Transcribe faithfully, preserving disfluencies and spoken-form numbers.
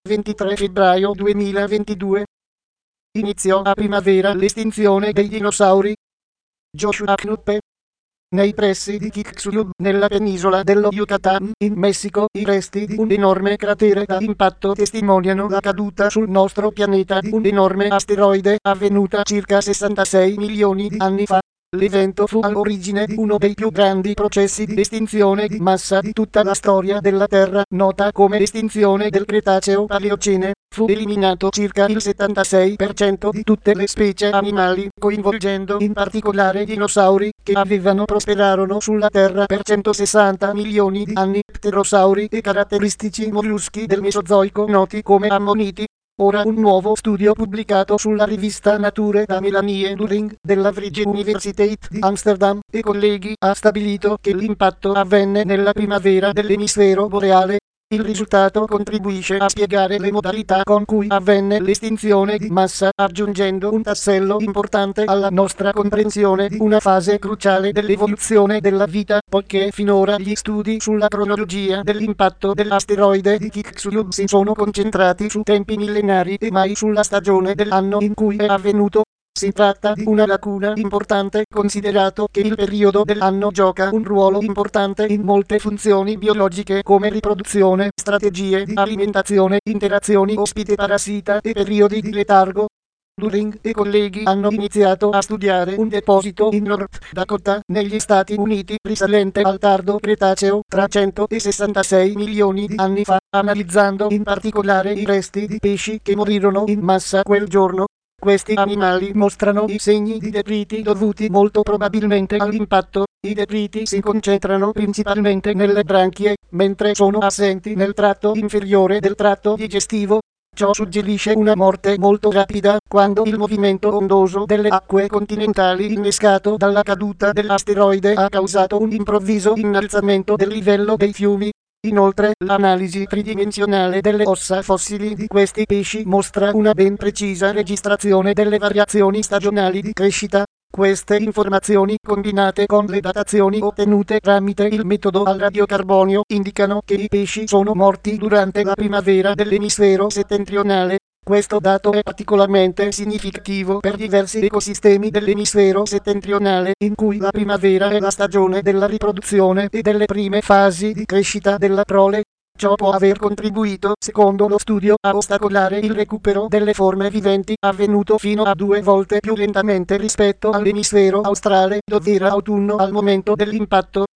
ventitré febbraio duemilaventidue. Iniziò a primavera l'estinzione dei dinosauri. Joshua Knuppe. Nei pressi di Chicxulub, nella penisola dello Yucatan, in Messico, i resti di un enorme cratere da impatto testimoniano la caduta sul nostro pianeta di un enorme asteroide avvenuta circa sessantasei milioni di anni fa. L'evento fu all'origine di uno dei più grandi processi di estinzione di massa di tutta la storia della Terra, nota come estinzione del Cretaceo-Paleocene. Fu eliminato circa il settantasei per cento di tutte le specie animali, coinvolgendo in particolare dinosauri, che avevano prosperarono sulla Terra per centosessanta milioni di anni, pterosauri e caratteristici molluschi del Mesozoico noti come ammoniti. Ora un nuovo studio pubblicato sulla rivista Nature da Melanie During della Vrije Universiteit di Amsterdam e colleghi ha stabilito che l'impatto avvenne nella primavera dell'emisfero boreale. Il risultato contribuisce a spiegare le modalità con cui avvenne l'estinzione di massa, aggiungendo un tassello importante alla nostra comprensione di una fase cruciale dell'evoluzione della vita, poiché finora gli studi sulla cronologia dell'impatto dell'asteroide di Chicxulub si sono concentrati su tempi millenari e mai sulla stagione dell'anno in cui è avvenuto. Si tratta di una lacuna importante, considerato che il periodo dell'anno gioca un ruolo importante in molte funzioni biologiche come riproduzione, strategie di alimentazione, interazioni ospite-parassita e periodi di letargo. During e colleghi hanno iniziato a studiare un deposito in North Dakota, negli Stati Uniti, risalente al tardo Cretaceo, tra centosessantasei milioni di anni fa, analizzando in particolare i resti di pesci che morirono in massa quel giorno. Questi animali mostrano i segni di detriti dovuti molto probabilmente all'impatto. I detriti si concentrano principalmente nelle branchie, mentre sono assenti nel tratto inferiore del tratto digestivo. Ciò suggerisce una morte molto rapida, quando il movimento ondoso delle acque continentali innescato dalla caduta dell'asteroide ha causato un improvviso innalzamento del livello dei fiumi. Inoltre, l'analisi tridimensionale delle ossa fossili di questi pesci mostra una ben precisa registrazione delle variazioni stagionali di crescita. Queste informazioni, combinate con le datazioni ottenute tramite il metodo al radiocarbonio, indicano che i pesci sono morti durante la primavera dell'emisfero settentrionale. Questo dato è particolarmente significativo per diversi ecosistemi dell'emisfero settentrionale, in cui la primavera è la stagione della riproduzione e delle prime fasi di crescita della prole. Ciò può aver contribuito, secondo lo studio, a ostacolare il recupero delle forme viventi, avvenuto fino a due volte più lentamente rispetto all'emisfero australe, dove era autunno al momento dell'impatto.